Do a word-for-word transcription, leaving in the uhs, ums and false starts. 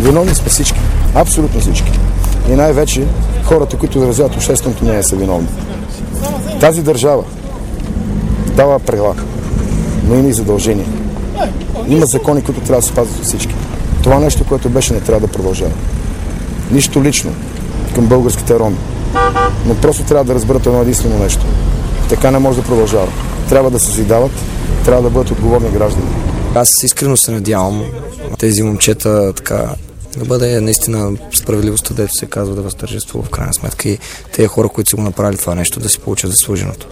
Виновни сме всички. Абсолютно всички. И най-вече хората, които изразяват общественото мнение, са виновни. Тази държава дава правила, но има и задължения. Има закони, които трябва да се спазват от всички. Това нещо, което беше, не трябва да продължава. Нищо лично към българските роми. Но просто трябва да разберат едно единствено нещо. Така не може да продължава. Трябва да се съзидават, трябва да бъдат отговорни граждани. Аз искрено се надявам тези момчета така да бъде наистина справедливостта, дето се казва, да възтържествува в крайна сметка и тези хора, които са го направили това нещо, да си получат заслуженото.